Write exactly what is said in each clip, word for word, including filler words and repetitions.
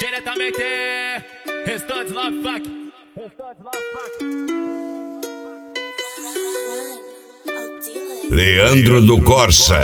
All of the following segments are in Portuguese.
Diretamente, Restantes Love Fuck. Restantes Love Fuck. Leandro do Corsa.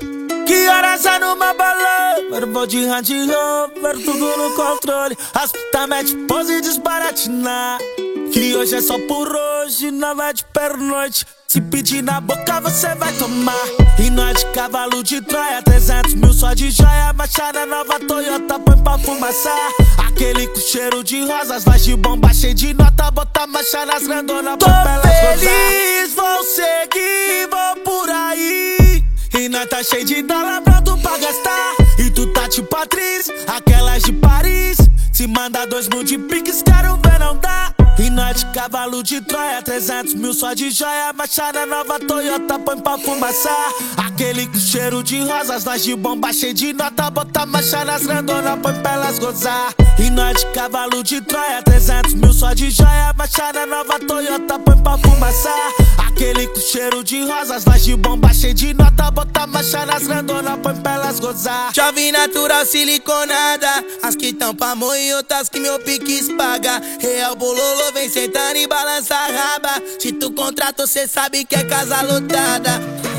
Que horas é numa balada? Vou de Range Rover, tudo no controle. As puta mete pose e desbaratinar. Que hoje é só por hoje, não vai de pernoite. Se pedir na boca você vai tomar. E nós de cavalo de Troia, trezentos mil só de joia. Machada nova Toyota, põe pra fumaçar. Aquele com cheiro de rosas, voz de bomba cheio de nota. Bota marcha nas grandonas, põe pra elas feliz, vou seguir, vou por aí. E nós tá cheio de dólar pronto pra gastar. E tu tá tipo atriz, aquelas de Paris. Se manda dois mil de piques, quero ver não dá. E nós de cavalo de Troia, trezentos mil só de joia. Machada nova Toyota, põe pra fumaçar. Aquele com cheiro de rosas, nós de bomba cheio de nota. Bota marcha nas grandonas, põe pra elas gozar. E nós de cavalo de Troia, trezentos mil só de joia. Machada nova Toyota, põe pra fumaçar. Aquele com cheiro de rosas, nós de bomba cheio de nota. Bota marcha nas grandonas, põe pra elas gozar. Chave natural siliconada, as que tão pra amor e outras que meu pique paga. Real bololo, vem sentando e balança a raba. Se tu contrata, cê sabe que é casa lotada.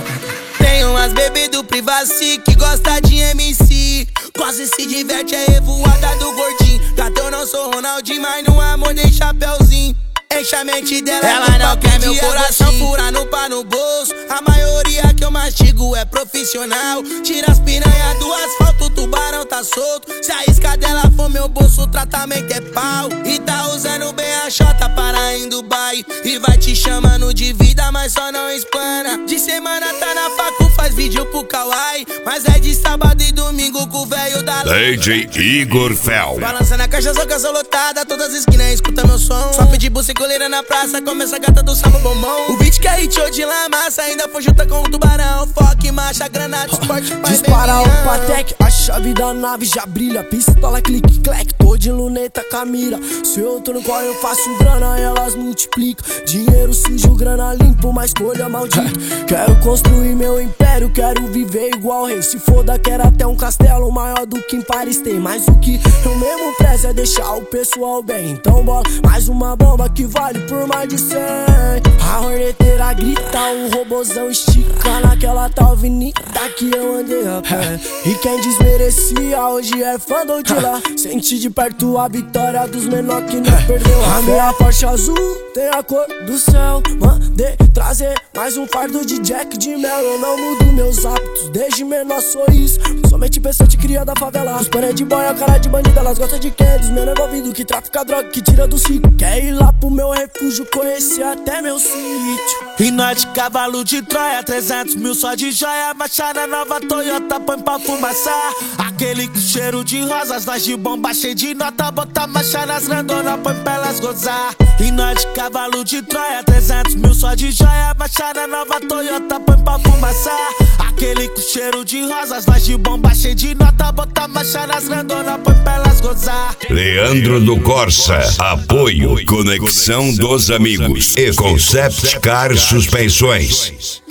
Tem umas bebê do Privacy que gosta de M C. Quase se diverte, é revoada do gordinho. Gato, eu não sou Ronaldinho, mas no amor dei chapéuzinho. Enche a mente dela, ela não quer meu coração, fura no pá no bolso. A maioria que eu mastigo é profissional. Tira as piranhas do asfalto, o tubarão tá solto. Se a isca dela for meu bolso, o tratamento é pau. E tá usando bem a chota para ir em Dubai. E vai te chamando de vida, mas só não explana. De semana tá na facu, faz vídeo pro Kawaii. Mas é de sábado e domingo com o velho da D J Igor Fel. Balança na caixa, só canção lotada, todas as esquinas escuta meu som. Só pedir buceta coleira na praça, começa a gata do samba bombom. O beat que é hit de la massa, ainda foi junta com o tubarão. Foque, marcha, granada, esporte, pai, dispara o Patek, a chave da nave já brilha. Pistola, clique, clack, tô de luneta com a mira. Se eu tô no qual eu faço grana, elas multiplicam. Dinheiro sujo, grana limpo, mas escolha maldita. Quero construir meu império, quero viver igual rei. Se foda, quero até um castelo maior do que em Paris tem. Mas o que eu mesmo prezo é deixar o pessoal bem. Então bola, mais uma bomba que vale por mais de cem. A horneteira grita, o robozão estica naquela tal avenida que eu andei a pé. E quem desmerecia hoje é fã do de lá. Senti de perto a vitória dos menor que não perdeu a minha Porsche azul tem a cor do céu. Mandei trazer mais um fardo de Jack de mel. Eu não mudo meus hábitos, desde menor sou isso. Somente pensante cria da favela. Os paredes de boia, cara de bandida. Elas gostam de quem? Dos meus envolvidos que trafica droga, que tira do ciclo. Quer ir lá pro meu refúgio, conhecer até meu sítio. E nós de cavalo de Troia, trezentos mil só de joia. Machada nova Toyota, põe pra fumaçar. Aquele com cheiro de rosas, nós de bomba cheio de nota. Bota marcha nas grandonas, põe pra elas gozar. E nós de cavalo de Troia, trezentos mil só de joia. Machada nova Toyota, põe pra fumaçar. Aquele com cheiro de rosas, nós de bomba cheio de nota. Bota marcha nas grandonas, põe pra elas gozar. Leandro do Corsa. Apoio Conexão dos Amigos e Concept Car Suspensões.